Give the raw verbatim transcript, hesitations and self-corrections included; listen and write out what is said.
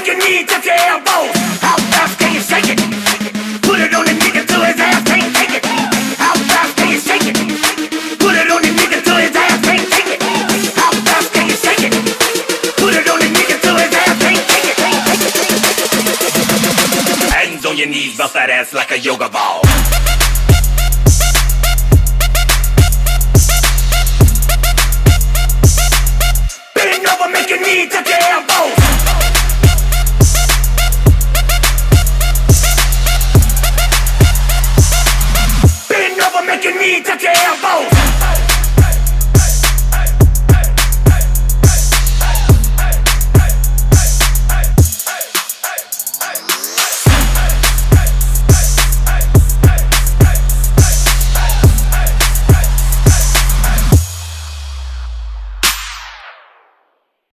your knee, touch your elbows. How fast can you shake it? Put it on the nigga till his ass can't take it. How fast can you shake it? Put it on the nigga till his ass can't take it. How fast can you shake it? Put it on the nigga till his ass can't take it. Hands on your knees, bounce that ass like a yoga ball. Bend over, make your knee touch your elbows. Bend over, make your knee touch your elbows.